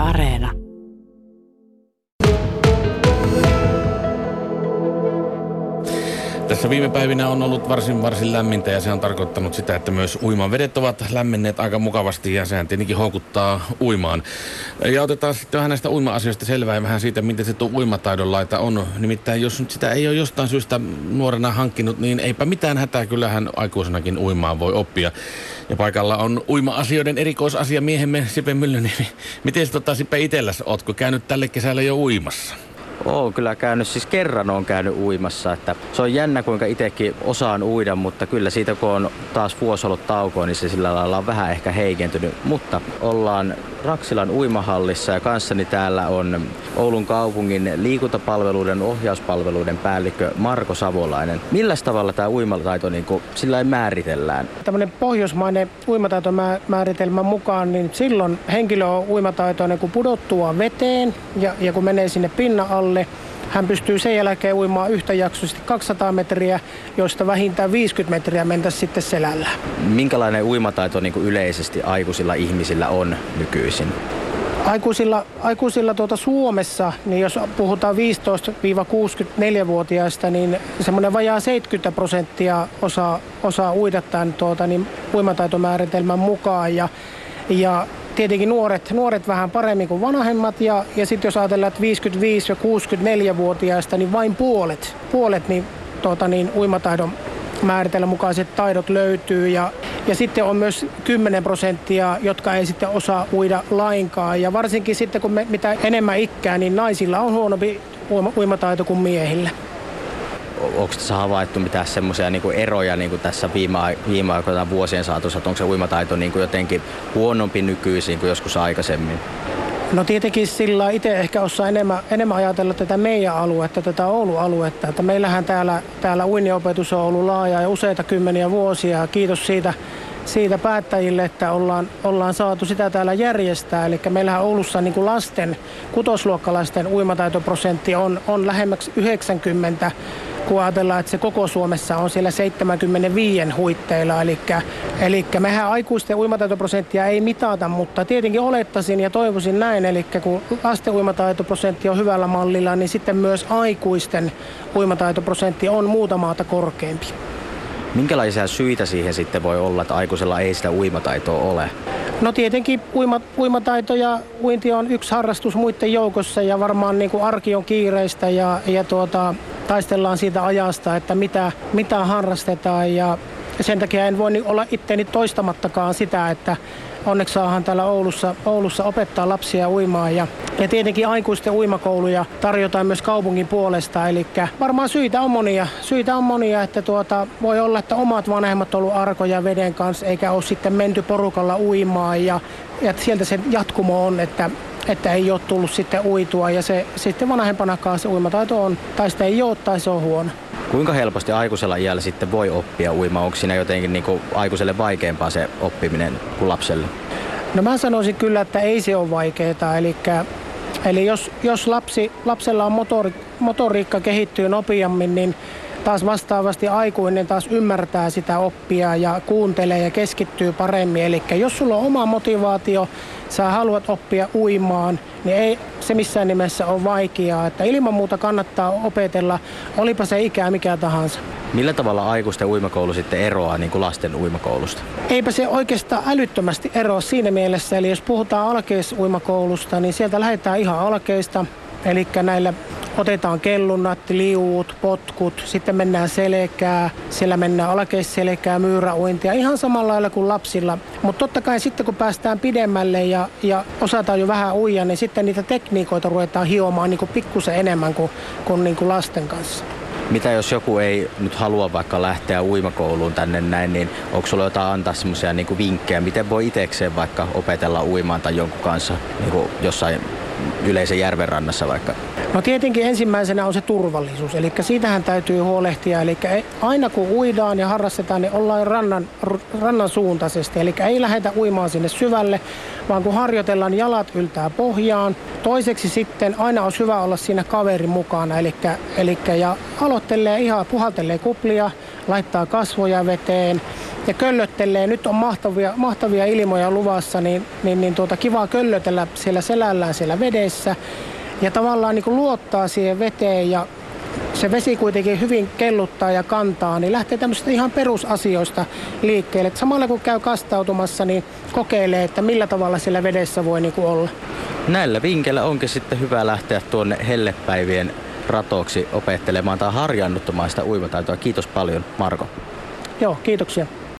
Areena. Tässä viime päivinä on ollut varsin lämmintä ja se on tarkoittanut sitä, että myös uimavedet ovat lämmenneet aika mukavasti ja sehän tietenkin houkuttaa uimaan. Ja otetaan sitten vähän näistä uima-asioista selvää ja vähän siitä, miten se tuo uimataidon laita on. Nimittäin jos nyt sitä ei ole jostain syystä nuorena hankkinut, niin eipä mitään hätää, kyllähän aikuisenakin uimaan voi oppia. Ja paikalla on uima-asioiden erikoisasiamiehemme Sipe Myllyniemi. Miten Sipe itselläsi, ootko käynyt tälle kesällä jo uimassa? Oon kyllä käynyt, siis kerran on käynyt uimassa, että se on jännä kuinka itsekin osaan uida, mutta kyllä siitä kun on taas vuosi ollut taukoa, niin se sillä lailla on vähän ehkä heikentynyt. Mutta ollaan Raksilan uimahallissa ja kanssani täällä on Oulun kaupungin liikuntapalveluiden ohjauspalveluiden päällikkö Marko Savolainen. Millä tavalla tämä uimataito niin sillä määritellään? Tällainen pohjoismainen uimataitomääritelmän mukaan, niin silloin henkilö on uimataitoinen kun pudottua veteen ja kun menee sinne pinnan alle. Hän pystyy sen jälkeen uimaan yhtäjaksoisesti 200 metriä, joista vähintään 50 metriä mentäisiin sitten selällä. Minkälainen uimataito niin kuin yleisesti aikuisilla ihmisillä on nykyisin? Aikuisilla Suomessa, niin jos puhutaan 15-64-vuotiaista, niin semmoinen vajaa 70% osaa uida tämän uimataitomääritelmän mukaan. Ja tietenkin nuoret vähän paremmin kuin vanhemmat ja sitten jos ajatellaan, että 55- ja 64-vuotiaista, niin vain puolet niin uimataidon määritelmän mukaiset taidot löytyy ja sitten on myös 10%, jotka ei sitten osaa uida lainkaan ja varsinkin sitten kun mitä enemmän ikää, niin naisilla on huonompi uimataito kuin miehillä. Onko tässä havaittu mitään semmoisia eroja tässä viime aikoina vuosien saatossa, että onko se uimataito jotenkin huonompi nykyisin kuin joskus aikaisemmin? No tietenkin sillä itse ehkä osaa enemmän ajatella tätä meidän aluetta, tätä Oulun aluetta. Että meillähän täällä uinniopetus on ollut laaja ja useita kymmeniä vuosia. Kiitos siitä päättäjille, että ollaan saatu sitä täällä järjestää. Eli meillähän Oulussa kutosluokkalaisten uimataitoprosentti on lähemmäksi 90, kun ajatellaan, että se koko Suomessa on siellä 75 huitteilla. Eli mehän aikuisten uimataitoprosenttia ei mitata, mutta tietenkin olettaisin ja toivoisin näin. Eli kun lasten uimataitoprosentti on hyvällä mallilla, niin sitten myös aikuisten uimataitoprosentti on muuta maata korkeampi. Minkälaisia syitä siihen sitten voi olla, että aikuisella ei sitä uimataitoa ole? No tietenkin uimataito ja uinti on yksi harrastus muiden joukossa ja varmaan arki on kiireistä ja taistellaan siitä ajasta, että mitä harrastetaan ja sen takia en voi olla itteeni toistamattakaan sitä, että onneksi saahan täällä Oulussa opettaa lapsia uimaan ja tietenkin aikuisten uimakouluja tarjotaan myös kaupungin puolesta. Eli varmaan syitä on monia, että voi olla, että omat vanhemmat on ollut arkoja veden kanssa eikä ole sitten menty porukalla uimaan ja sieltä se jatkumo on, että ei ole tullut sitten uitua ja se sitten vanhempanakaan se uimataito on, tai sitä ei ole tai se on huono. Kuinka helposti aikuisella iällä sitten voi oppia uimaan? Onko siinä jotenkin aikuiselle vaikeampaa se oppiminen kuin lapselle? No mä sanoisin kyllä, että ei se ole vaikeaa. Eli jos lapsella on motoriikka kehittyy nopeammin, niin taas vastaavasti aikuinen taas ymmärtää sitä oppia ja kuuntelee ja keskittyy paremmin. Eli jos sulla on oma motivaatio, sä haluat oppia uimaan, niin ei se missään nimessä ole vaikeaa. Että ilman muuta kannattaa opetella, olipa se ikää mikä tahansa. Millä tavalla aikuisten uimakoulu sitten eroaa lasten uimakoulusta? Eipä se oikeastaan älyttömästi eroa siinä mielessä. Eli jos puhutaan alkeuimakoulusta, niin sieltä lähdetään ihan alkeista. Eli näillä otetaan kellunnat, liuut, potkut, sitten mennään selkää, siellä mennään alkeisselkää, myyräuintia, ihan samalla lailla kuin lapsilla. Mutta totta kai sitten kun päästään pidemmälle ja osataan jo vähän uida, niin sitten niitä tekniikoita ruvetaan hiomaan pikkusen enemmän kuin lasten kanssa. Mitä jos joku ei nyt halua vaikka lähteä uimakouluun tänne näin, niin onko sulla jotain antaa semmoisia vinkkejä, miten voi itsekseen vaikka opetella uimaan tai jonkun kanssa jossain yleisen järven rannassa vaikka? No tietenkin ensimmäisenä on se turvallisuus, eli siitähän täytyy huolehtia. Eli aina kun uidaan ja harrastetaan, niin ollaan rannan suuntaisesti. Eli ei lähdetä uimaan sinne syvälle, vaan kun harjoitellaan, jalat yltää pohjaan. Toiseksi sitten aina on hyvä olla siinä kaverin mukana, eli ja aloittelee ihan puhaltelee kuplia, laittaa kasvoja veteen ja köllöttelee. Nyt on mahtavia ilmoja luvassa, niin kiva köllötellä siellä selällään siellä vedessä ja tavallaan niin kuin luottaa siihen veteen ja se vesi kuitenkin hyvin kelluttaa ja kantaa, niin lähtee tämmöisistä ihan perusasioista liikkeelle. Et samalla kun käy kastautumassa, niin kokeilee, että millä tavalla siellä vedessä voi niin kuin olla. Näillä vinkkeillä onkin sitten hyvä lähteä tuonne hellepäivien ratoksi opettelemaan tai harjaannuttamaan sitä uimataitoa. Kiitos paljon, Marko. Joo, kiitoksia.